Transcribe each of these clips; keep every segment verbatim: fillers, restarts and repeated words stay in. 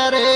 रे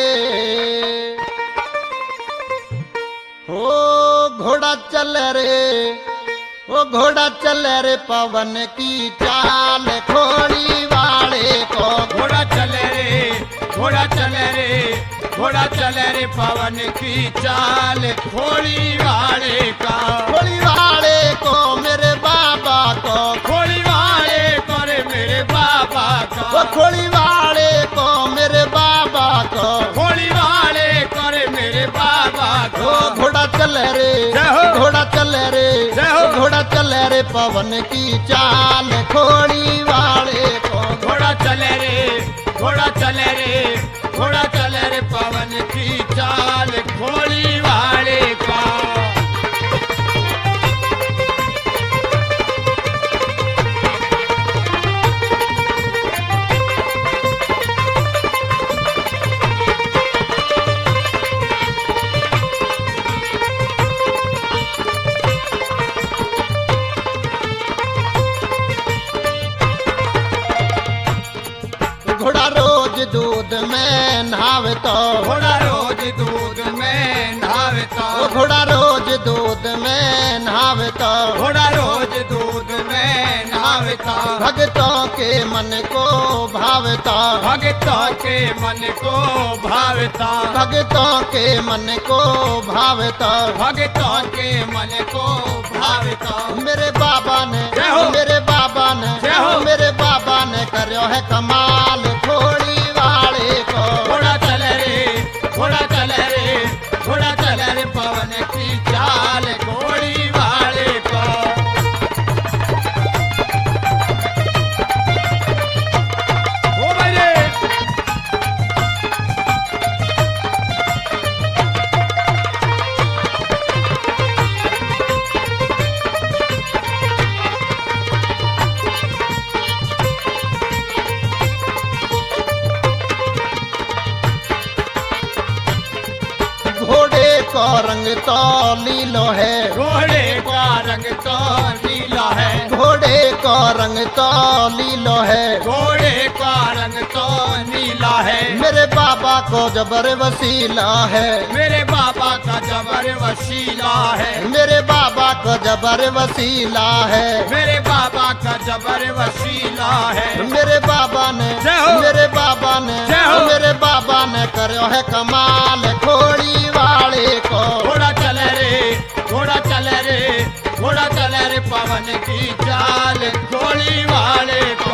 हो घोड़ा चल रे ओ घोड़ा चल रे पवन की चाल खोड़ी वाले को घोड़ा चले रे घोड़ा चले रे घोड़ा चले रे पवन की चाल खोड़ी वाले का खोड़ी वाले को मेरे बाबा को खोड़ी वाले को रे मेरे बाबा का ओ खोड़ी वाले को मेरे बाबा को खोड़ी वाले को रे मेरे बाबा ओ को घोड़ा चल रे जय हो। घोड़ा चल रे जय हो। घोड़ा चल रे पवन की चाल खोड़ी वाले को घोड़ा चले रे घोड़ा चले रे घोड़ा चले रे पवन की चाल खोड़ी वाले का घोड़ा रोज दूध में नहावे तो घोड़ा रोज दूध में नहावता ओ घोड़ा रोज दूध में नहावे तो घोड़ा रोज दूध में नहावता भक्तों के मन को भावता भक्तों के मन को भावता भक्तों के मन को भावता भक्तों के मन को भावता मेरे बाबा ने जय हो। मेरे बाबा ने जय हो। मेरे बाबा ने करो है कमाल खोड़ी वाले को घोड़ा चले रे घोड़ा चले रे घोड़ा चले रे पवन की चाल घोड़ी वाले का ओ भाई रे घोड़े को रंग तो लीलो है घोड़े का रंग तो नीला है घोड़े को रंग तो लीलो है घोड़े का रंग तो नीला है मेरे बाबा को जबर वसीला है मेरे बाबा का जबर वसीला है मेरे बाबा को जबर वसीला है मेरे बाबा का जबर वसीला है मेरे बाबा ने जय हो। मेरे बाबा ने जय हो। मेरे बाबा ने करो है कमाल खोड़ी वाले को घोड़ा चले रे घोड़ा चले रे घोड़ा चले रे पवन की चाल घोड़ी वाले को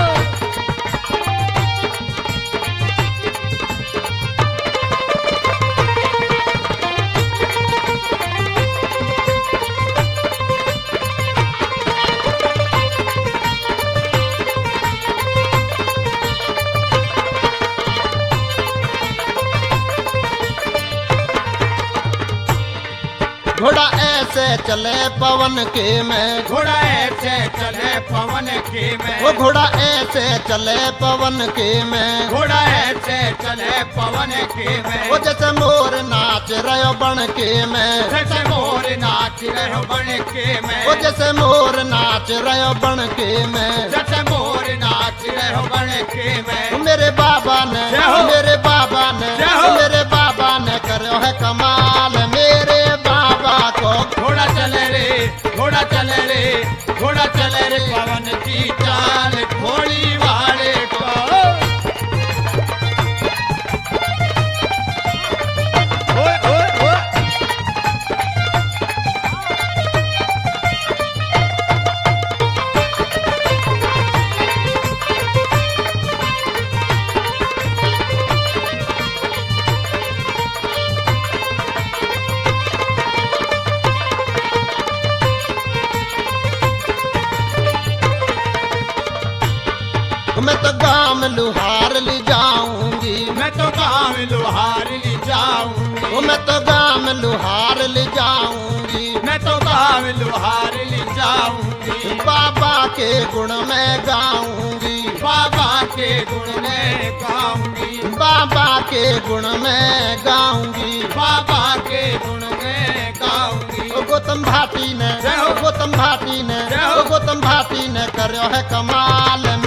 घोड़ा ऐसे चले पवन के में घोड़ा ऐसे चले पवन के वो में घोड़ा ऐसे चले पवन के में घोड़ा ऐसे चले पवन के में वो जैसे मोर नाच रहो बन के में जैसे मोर नाच रहे बन के में वो जैसे मोर नाच रहो बन के में जैसे मोर नाच रहे बन के में मेरे बाबा ने जय हो। मेरे बाबा ने जय हो। मेरे बाबा ने करो है कमाल मेरे बाबा को घोड़ा चले रे घोड़ा चले रे घोड़ा चले रे पवन की चाल घोड़ी वाले को ओए ओए ओए मैं तो गांव लुहार ले जाऊंगी मैं तो गाँव लोहार ले जाऊंगी वो मैं तो गांव लुहार ले जाऊंगी मैं तो गाँव लोहार ले जाऊंगी बाबा के गुण में गाऊंगी बाबा के गुण में गाऊंगी बाबा के गुण में गाऊंगी बाबा के गुण में गाऊंगी ओ गौतम भाटी ने जय हो। ओ गौतम भाटी ने जय हो। ओ गौतम भाटी ने करो है कमाल